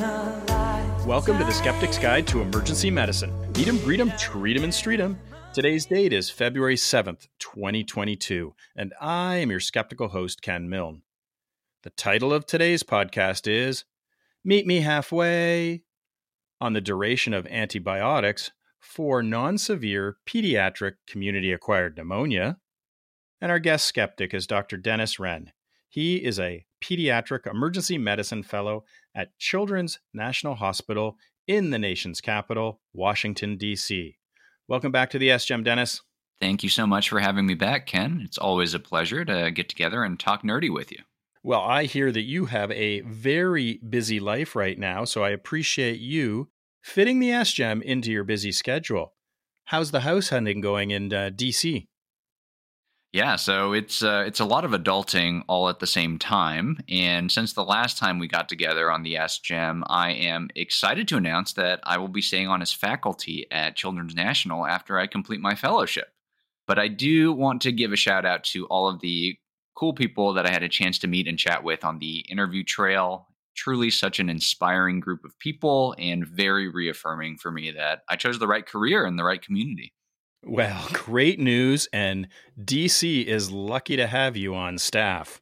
Welcome to the Skeptic's Guide to Emergency Medicine. Meet 'em, greet 'em, treat 'em, and street 'em. Today's date is February 7th, 2022, and I am your skeptical host, Ken Milne. The title of today's podcast is Meet Me Halfway on the duration of antibiotics for non-severe pediatric community-acquired pneumonia. And our guest skeptic is Dr. Dennis Wren. He is a pediatric emergency medicine fellow at Children's National Hospital in the nation's capital, Washington, D.C. Welcome back to the SGEM, Dennis. Thank you so much for having me back, Ken. It's always a pleasure to get together and talk nerdy with you. Well, I hear that you have a very busy life right now, so I appreciate you fitting the SGEM into your busy schedule. How's the house hunting going in D.C.? Yeah, so it's a lot of adulting all at the same time. And since the last time we got together on the SGEM, I am excited to announce that I will be staying on as faculty at Children's National after I complete my fellowship. But I do want to give a shout out to all of the cool people that I had a chance to meet and chat with on the interview trail. Truly such an inspiring group of people and very reaffirming for me that I chose the right career and the right community. Well, great news, and DC is lucky to have you on staff.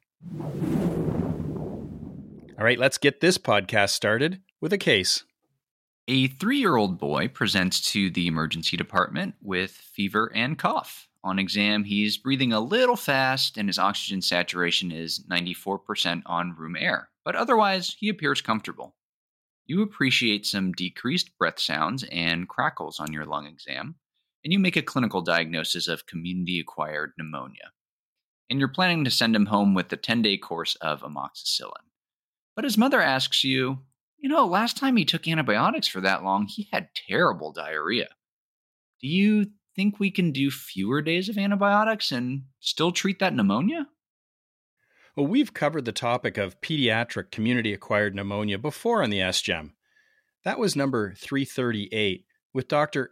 All right, let's get this podcast started with a case. A 3-year-old boy presents to the emergency department with fever and cough. On exam, he's breathing a little fast and his oxygen saturation is 94% on room air, but otherwise he appears comfortable. You appreciate some decreased breath sounds and crackles on your lung exam, and you make a clinical diagnosis of community-acquired pneumonia. And you're planning to send him home with the 10-day course of amoxicillin. But his mother asks you, last time he took antibiotics for that long, he had terrible diarrhea. Do you think we can do fewer days of antibiotics and still treat that pneumonia? Well, we've covered the topic of pediatric community-acquired pneumonia before on the SGEM. That was number 338 with Dr.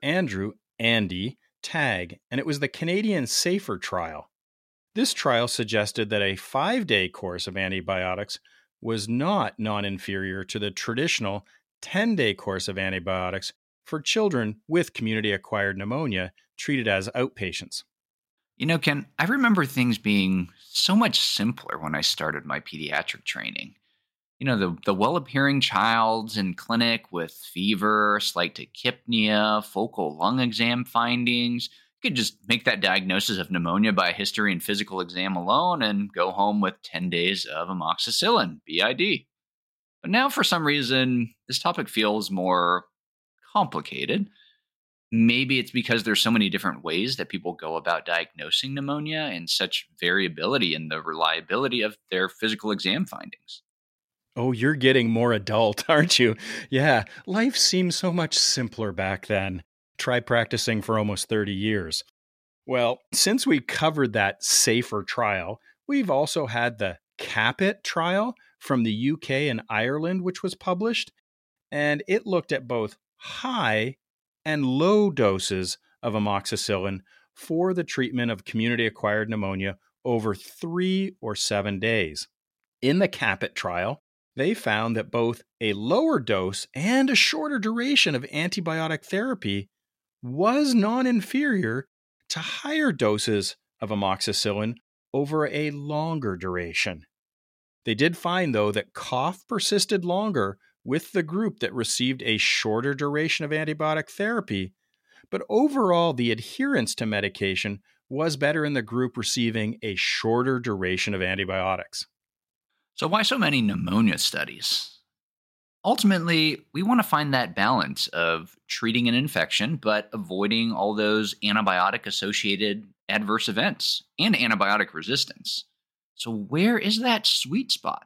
Andy Tagg, and it was the Canadian SAFER trial. This trial suggested that a 5-day course of antibiotics was not non-inferior to the traditional 10-day course of antibiotics for children with community-acquired pneumonia treated as outpatients. Ken, I remember things being so much simpler when I started my pediatric training. The well-appearing child's in clinic with fever, slight tachypnea, focal lung exam findings. You could just make that diagnosis of pneumonia by history and physical exam alone and go home with 10 days of amoxicillin, BID. But now, for some reason, this topic feels more complicated. Maybe it's because there's so many different ways that people go about diagnosing pneumonia and such variability in the reliability of their physical exam findings. Oh, you're getting more adult, aren't you? Yeah, life seemed so much simpler back then. Try practicing for almost 30 years. Well, since we covered that SAFER trial, we've also had the CAPIT trial from the UK and Ireland, which was published, and it looked at both high and low doses of amoxicillin for the treatment of community-acquired pneumonia over 3 or 7 days. In the CAPIT trial, they found that both a lower dose and a shorter duration of antibiotic therapy was non-inferior to higher doses of amoxicillin over a longer duration. They did find, though, that cough persisted longer with the group that received a shorter duration of antibiotic therapy, but overall the adherence to medication was better in the group receiving a shorter duration of antibiotics. So why so many pneumonia studies? Ultimately, we want to find that balance of treating an infection, but avoiding all those antibiotic-associated adverse events and antibiotic resistance. So where is that sweet spot?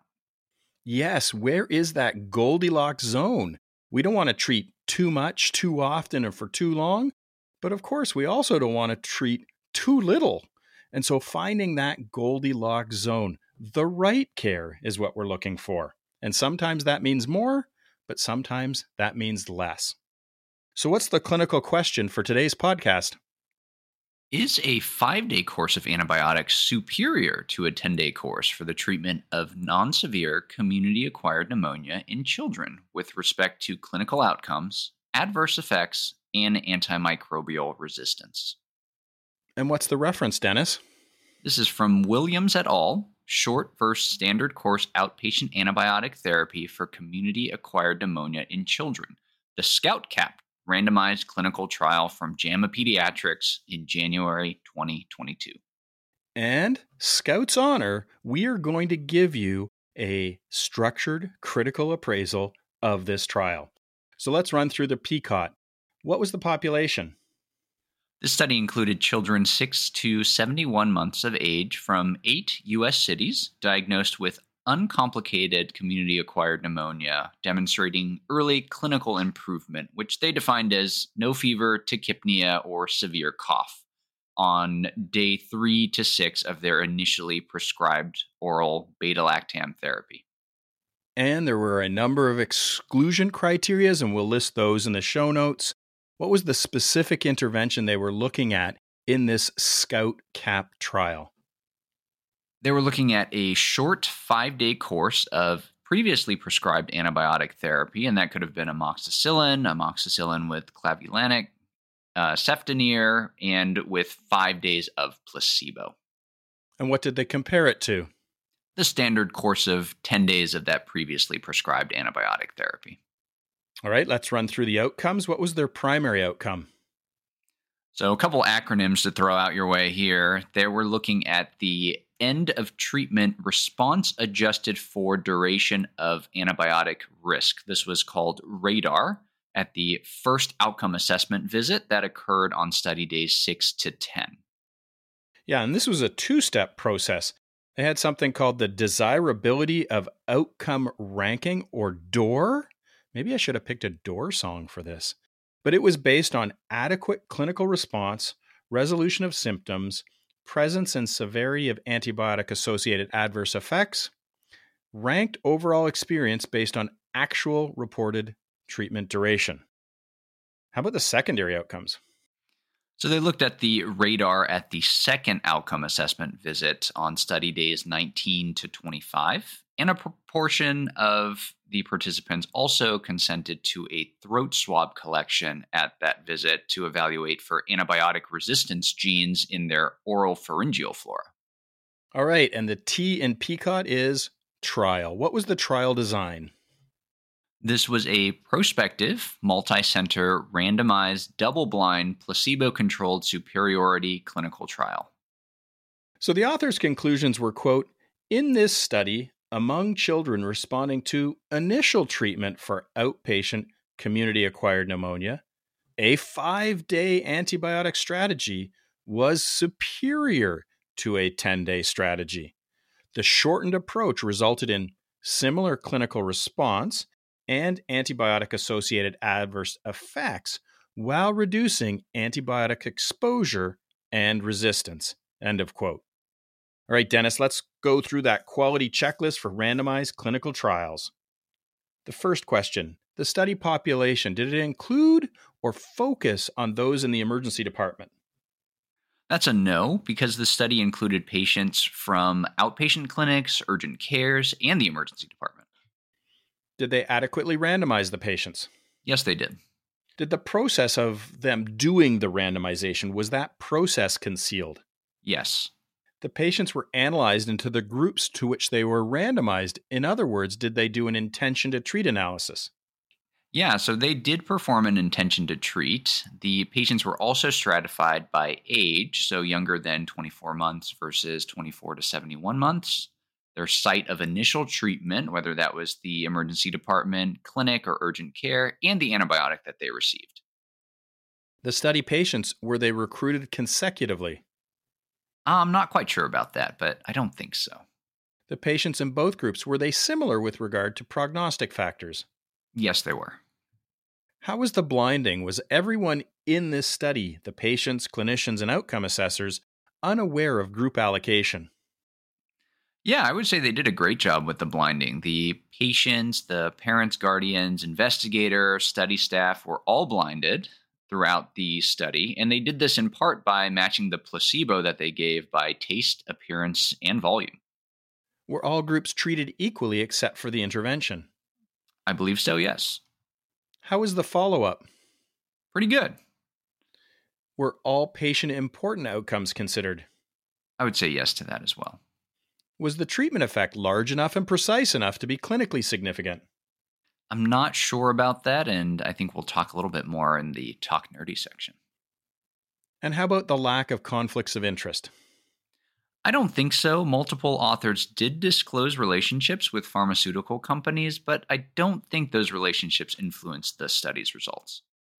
Yes, where is that Goldilocks zone? We don't want to treat too much, too often, or for too long, but of course we also don't want to treat too little. And so finding that Goldilocks zone, the right care, is what we're looking for. And sometimes that means more, but sometimes that means less. So what's the clinical question for today's podcast? Is a 5-day course of antibiotics superior to a 10-day course for the treatment of non severe community acquired pneumonia in children with respect to clinical outcomes, adverse effects, and antimicrobial resistance? And what's the reference, Dennis? This is from Williams et al. Short versus standard course outpatient antibiotic therapy for community acquired pneumonia in children. The SCOUT CAP randomized clinical trial from JAMA Pediatrics in January 2022. And Scout's Honor, we are going to give you a structured critical appraisal of this trial. So let's run through the PCOT. What was the population? This study included children 6 to 71 months of age from 8 U.S. cities diagnosed with uncomplicated community-acquired pneumonia, demonstrating early clinical improvement, which they defined as no fever, tachypnea, or severe cough, on day 3 to 6 of their initially prescribed oral beta-lactam therapy. And there were a number of exclusion criteria, and we'll list those in the show notes. What was the specific intervention they were looking at in this SCOUT CAP trial? They were looking at a short 5-day course of previously prescribed antibiotic therapy, and that could have been amoxicillin with clavulanic, ceftonir, and with 5 days of placebo. And what did they compare it to? The standard course of 10 days of that previously prescribed antibiotic therapy. All right, let's run through the outcomes. What was their primary outcome? So a couple acronyms to throw out your way here. They were looking at the end of treatment response adjusted for duration of antibiotic risk. This was called RADAR at the first outcome assessment visit that occurred on study days 6 to 10. Yeah, and this was a two-step process. They had something called the Desirability of Outcome Ranking, or DOR. Maybe I should have picked a DOR song for this. But it was based on adequate clinical response, resolution of symptoms, presence and severity of antibiotic-associated adverse effects, ranked overall experience based on actual reported treatment duration. How about the secondary outcomes? So they looked at the RADAR at the second outcome assessment visit on study days 19 to 25, and a proportion of the participants also consented to a throat swab collection at that visit to evaluate for antibiotic resistance genes in their oral pharyngeal flora. All right, and the T in PCOT is trial. What was the trial design? This was a prospective, multi-center, randomized, double-blind, placebo-controlled superiority clinical trial. So the author's conclusions were, quote, in this study, among children responding to initial treatment for outpatient community-acquired pneumonia, a 5-day antibiotic strategy was superior to a 10-day strategy. The shortened approach resulted in similar clinical response and antibiotic-associated adverse effects while reducing antibiotic exposure and resistance. End of quote. All right, Dennis, let's go through that quality checklist for randomized clinical trials. The first question, the study population, did it include or focus on those in the emergency department? That's a no, because the study included patients from outpatient clinics, urgent cares, and the emergency department. Did they adequately randomize the patients? Yes, they did. Did the process of them doing the randomization, was that process concealed? Yes. The patients were analyzed into the groups to which they were randomized. In other words, did they do an intention to treat analysis? Yeah, so they did perform an intention to treat. The patients were also stratified by age, so younger than 24 months versus 24 to 71 months. Their site of initial treatment, whether that was the emergency department, clinic, or urgent care, and the antibiotic that they received. The study patients, were they recruited consecutively? I'm not quite sure about that, but I don't think so. The patients in both groups, were they similar with regard to prognostic factors? Yes, they were. How was the blinding? Was everyone in this study, the patients, clinicians, and outcome assessors, unaware of group allocation? Yeah, I would say they did a great job with the blinding. The patients, the parents, guardians, investigator, study staff were all blinded. throughout the study, and they did this in part by matching the placebo that they gave by taste, appearance, and volume. Were all groups treated equally except for the intervention? I believe so, yes. How was the follow-up? Pretty good. Were all patient-important outcomes considered? I would say yes to that as well. Was the treatment effect large enough and precise enough to be clinically significant? I'm not sure about that, and I think we'll talk a little bit more in the Talk Nerdy section. And how about the lack of conflicts of interest? I don't think so. Multiple authors did disclose relationships with pharmaceutical companies, but I don't think those relationships influenced the study's results.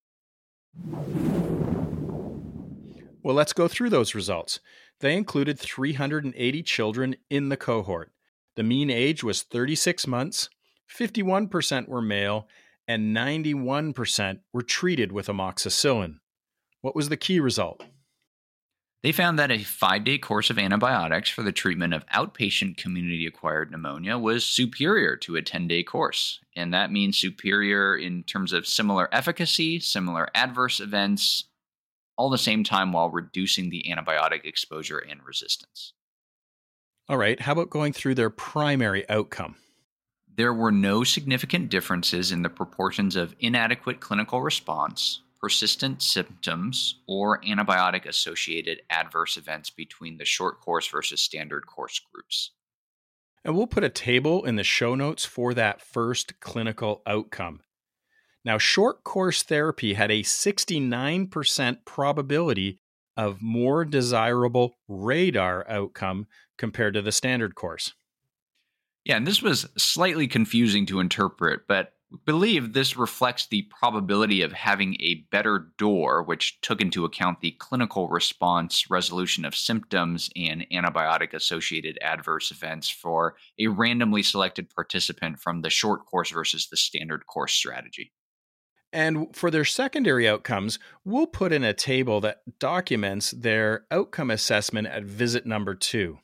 Well, let's go through those results. They included 380 children in the cohort. The mean age was 36 months, 51% were male, and 91% were treated with amoxicillin. What was the key result? They found that a 5-day course of antibiotics for the treatment of outpatient community-acquired pneumonia was superior to a 10-day course. And that means superior in terms of similar efficacy, similar adverse events, all the same time while reducing the antibiotic exposure and resistance. All right, how about going through their primary outcome? There were no significant differences in the proportions of inadequate clinical response, persistent symptoms, or antibiotic-associated adverse events between the short course versus standard course groups. And we'll put a table in the show notes for that first clinical outcome. Now, short course therapy had a 69% probability of more desirable radar outcome compared to the standard course. Yeah, and this was slightly confusing to interpret, but we believe this reflects the probability of having a better door, which took into account the clinical response, resolution of symptoms, and antibiotic-associated adverse events for a randomly selected participant from the short course versus the standard course strategy. And for their secondary outcomes, we'll put in a table that documents their outcome assessment at visit number 2.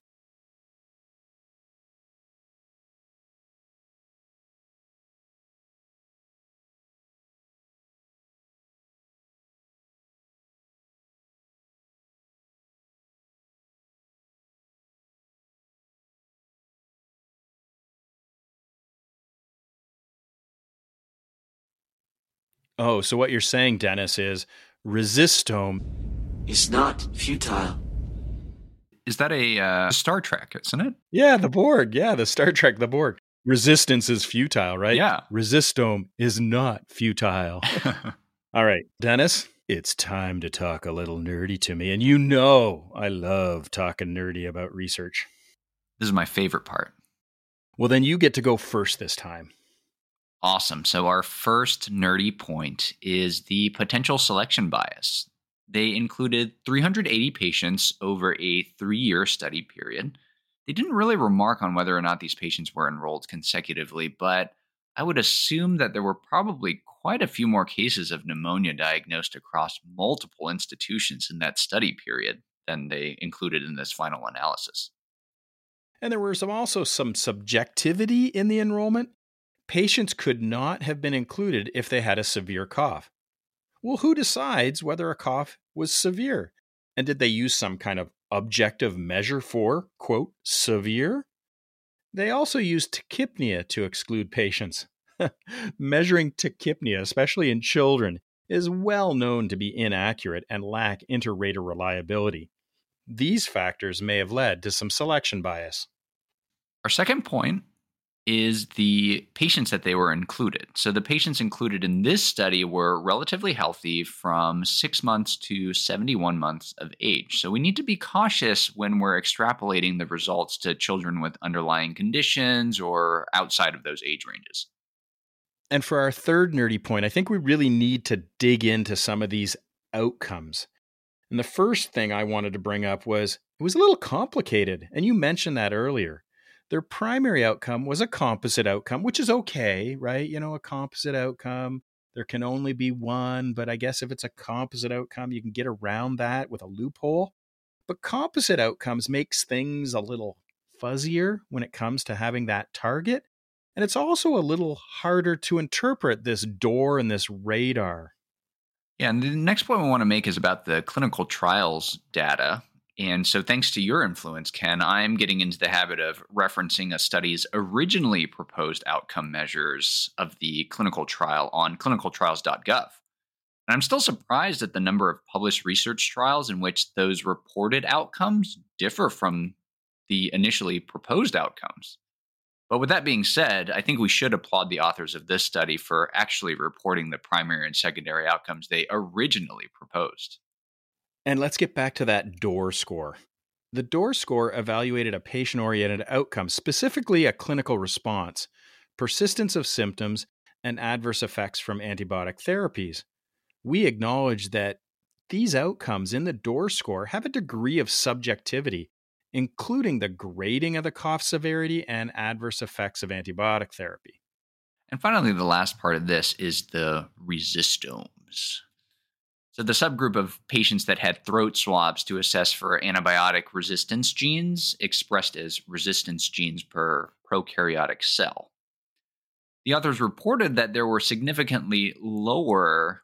Oh, so what you're saying, Dennis, is resistome is not futile. Is that a Star Trek, isn't it? Yeah, the Borg. Yeah, the Star Trek, the Borg. Resistance is futile, right? Yeah. Resistome is not futile. All right, Dennis, it's time to talk a little nerdy to me. And you know I love talking nerdy about research. This is my favorite part. Well, then you get to go first this time. Awesome. So our first nerdy point is the potential selection bias. They included 380 patients over a 3-year study period. They didn't really remark on whether or not these patients were enrolled consecutively, but I would assume that there were probably quite a few more cases of pneumonia diagnosed across multiple institutions in that study period than they included in this final analysis. And there was also some subjectivity in the enrollment. Patients could not have been included if they had a severe cough. Well, who decides whether a cough was severe? And did they use some kind of objective measure for, quote, severe? They also used tachypnea to exclude patients. Measuring tachypnea, especially in children, is well known to be inaccurate and lack inter-rater reliability. These factors may have led to some selection bias. Our second point is the patients that they were included. So the patients included in this study were relatively healthy from 6 months to 71 months of age. So we need to be cautious when we're extrapolating the results to children with underlying conditions or outside of those age ranges. And for our third nerdy point, I think we really need to dig into some of these outcomes. And the first thing I wanted to bring up was it was a little complicated, and you mentioned that earlier. Their primary outcome was a composite outcome, which is okay, right? You know, a composite outcome, there can only be one, but I guess if it's a composite outcome, you can get around that with a loophole. But composite outcomes makes things a little fuzzier when it comes to having that target. And it's also a little harder to interpret this door and this radar. Yeah, and the next point we want to make is about the clinical trials data. And so, thanks to your influence, Ken, I'm getting into the habit of referencing a study's originally proposed outcome measures of the clinical trial on clinicaltrials.gov. And I'm still surprised at the number of published research trials in which those reported outcomes differ from the initially proposed outcomes. But with that being said, I think we should applaud the authors of this study for actually reporting the primary and secondary outcomes they originally proposed. And let's get back to that DOOR score. The DOOR score evaluated a patient-oriented outcome, specifically a clinical response, persistence of symptoms, and adverse effects from antibiotic therapies. We acknowledge that these outcomes in the DOOR score have a degree of subjectivity, including the grading of the cough severity and adverse effects of antibiotic therapy. And finally, the last part of this is the resistomes. So the subgroup of patients that had throat swabs to assess for antibiotic resistance genes expressed as resistance genes per prokaryotic cell. The authors reported that there were significantly lower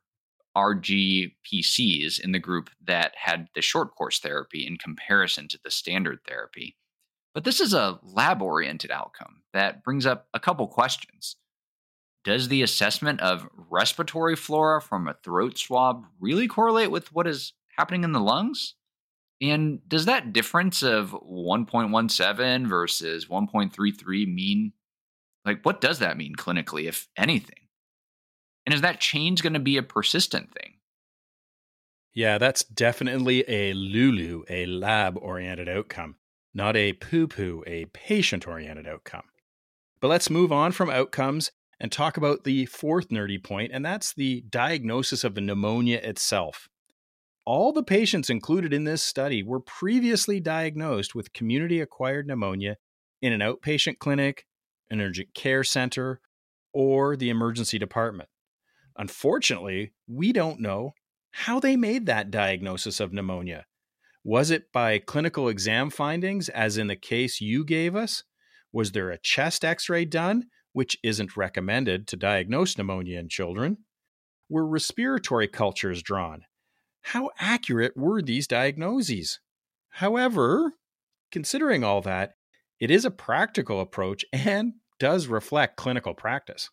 RGPCs in the group that had the short course therapy in comparison to the standard therapy. But this is a lab-oriented outcome that brings up a couple questions. Does the assessment of respiratory flora from a throat swab really correlate with what is happening in the lungs? And does that difference of 1.17 versus 1.33 mean, what does that mean clinically, if anything? And is that change going to be a persistent thing? Yeah, that's definitely a LULU, a lab-oriented outcome, not a poo-poo, a patient-oriented outcome. But let's move on from outcomes and talk about the fourth nerdy point, and that's the diagnosis of the pneumonia itself. All the patients included in this study were previously diagnosed with community-acquired pneumonia in an outpatient clinic, an urgent care center, or the emergency department. Unfortunately, we don't know how they made that diagnosis of pneumonia. Was it by clinical exam findings, as in the case you gave us? Was there a chest x-ray done, which isn't recommended to diagnose pneumonia in children? Were respiratory cultures drawn? How accurate were these diagnoses? However, considering all that, it is a practical approach and does reflect clinical practice.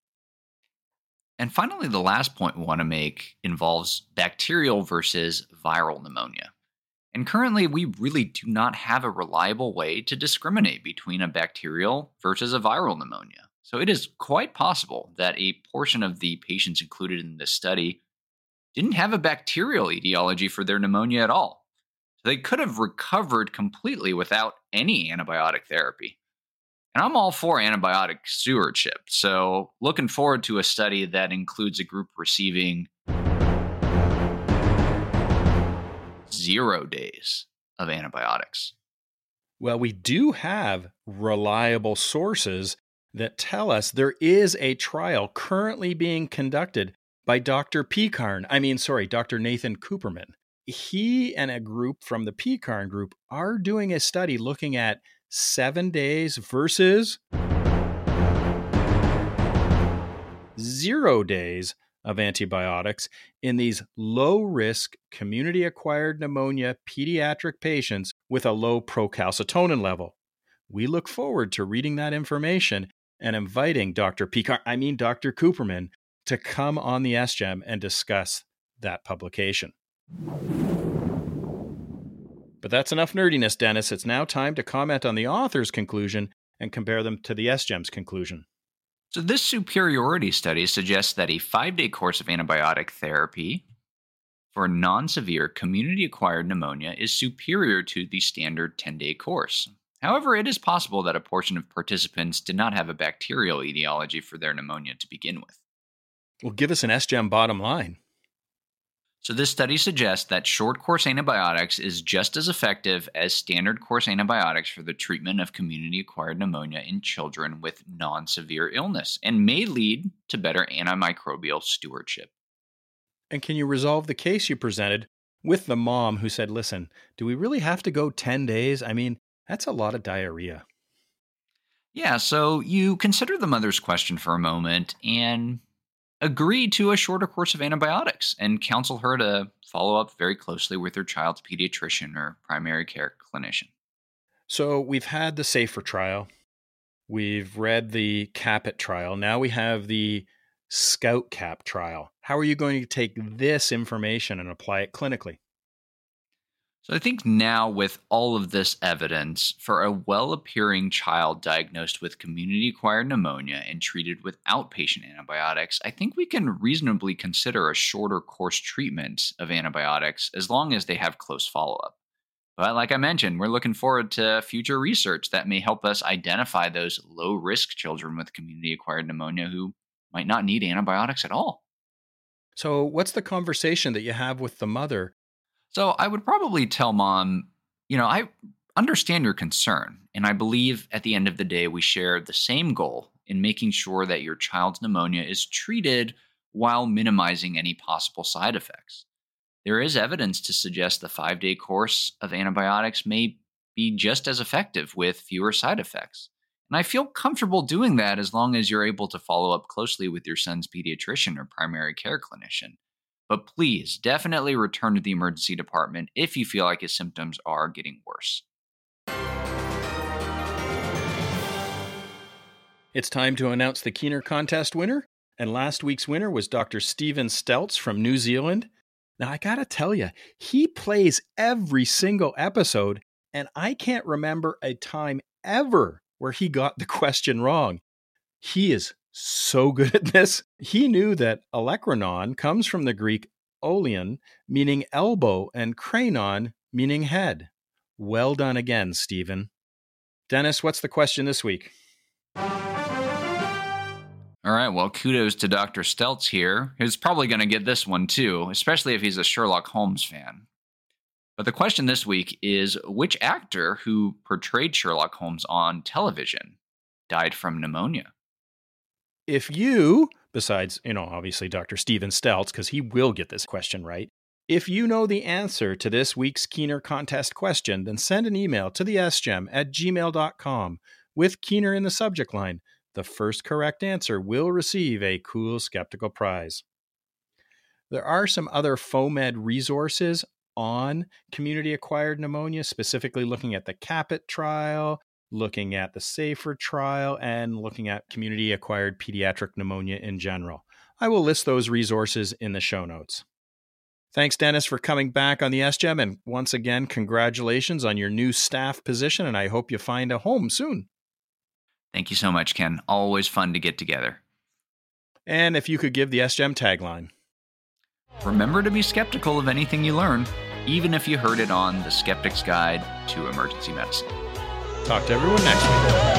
And finally, the last point we want to make involves bacterial versus viral pneumonia. And currently, we really do not have a reliable way to discriminate between a bacterial versus a viral pneumonia. So it is quite possible that a portion of the patients included in this study didn't have a bacterial etiology for their pneumonia at all. So they could have recovered completely without any antibiotic therapy. And I'm all for antibiotic stewardship, so looking forward to a study that includes a group receiving 0 days of antibiotics. Well, we do have reliable sources that tell us there is a trial currently being conducted by Dr. Dr. Nathan Cooperman. He and a group from the PCARN group are doing a study looking at 7 days versus 0 days of antibiotics in these low-risk community-acquired pneumonia pediatric patients with a low procalcitonin level. We look forward to reading that information and inviting Dr. Cooperman to come on the SGEM and discuss that publication. But that's enough nerdiness, Dennis. It's now time to comment on the author's conclusion and compare them to the SGEM's conclusion. So this superiority study suggests that a 5-day course of antibiotic therapy for non-severe community-acquired pneumonia is superior to the standard 10-day course. However, it is possible that a portion of participants did not have a bacterial etiology for their pneumonia to begin with. Well, give us an SGEM bottom line. So this study suggests that short-course antibiotics is just as effective as standard-course antibiotics for the treatment of community-acquired pneumonia in children with non-severe illness and may lead to better antimicrobial stewardship. And can you resolve the case you presented with the mom who said, listen, do we really have to go 10 days? I mean, that's a lot of diarrhea. Yeah, so you consider the mother's question for a moment and agree to a shorter course of antibiotics and counsel her to follow up very closely with her child's pediatrician or primary care clinician. So we've had the SAFER trial. We've read the CAPIT trial. Now we have the SCOUT-CAP trial. How are you going to take this information and apply it clinically? So I think now with all of this evidence, for a well-appearing child diagnosed with community-acquired pneumonia and treated with outpatient antibiotics, I think we can reasonably consider a shorter course treatment of antibiotics as long as they have close follow-up. But like I mentioned, we're looking forward to future research that may help us identify those low-risk children with community-acquired pneumonia who might not need antibiotics at all. So what's the conversation that you have with the mother? So I would probably tell mom, I understand your concern, and I believe at the end of the day we share the same goal in making sure that your child's pneumonia is treated while minimizing any possible side effects. There is evidence to suggest the 5-day course of antibiotics may be just as effective with fewer side effects. And I feel comfortable doing that as long as you're able to follow up closely with your son's pediatrician or primary care clinician. But please, definitely return to the emergency department if you feel like his symptoms are getting worse. It's time to announce the Keener contest winner. And last week's winner was Dr. Steven Steltz from New Zealand. Now, I gotta tell you, he plays every single episode, and I can't remember a time ever where he got the question wrong. He is so good at this. He knew that olecranon comes from the Greek oleon, meaning elbow, and kranon, meaning head. Well done again, Stephen. Dennis, what's the question this week? All right, well, kudos to Dr. Steltz here. He's probably going to get this one too, especially if he's a Sherlock Holmes fan. But the question this week is, which actor who portrayed Sherlock Holmes on television died from pneumonia? If you, besides, obviously Dr. Steven Steltz, because he will get this question right, if you know the answer to this week's Keener contest question, then send an email to thesgem@gmail.com with Keener in the subject line. The first correct answer will receive a cool skeptical prize. There are some other FOAMed resources on community-acquired pneumonia, specifically looking at the CAPIT trial, looking at the SAFER trial, and looking at community-acquired pediatric pneumonia in general. I will list those resources in the show notes. Thanks, Dennis, for coming back on the SGEM, and once again, congratulations on your new staff position, and I hope you find a home soon. Thank you so much, Ken. Always fun to get together. And if you could give the SGEM tagline. Remember to be skeptical of anything you learn, even if you heard it on The Skeptic's Guide to Emergency Medicine. Talk to everyone next week.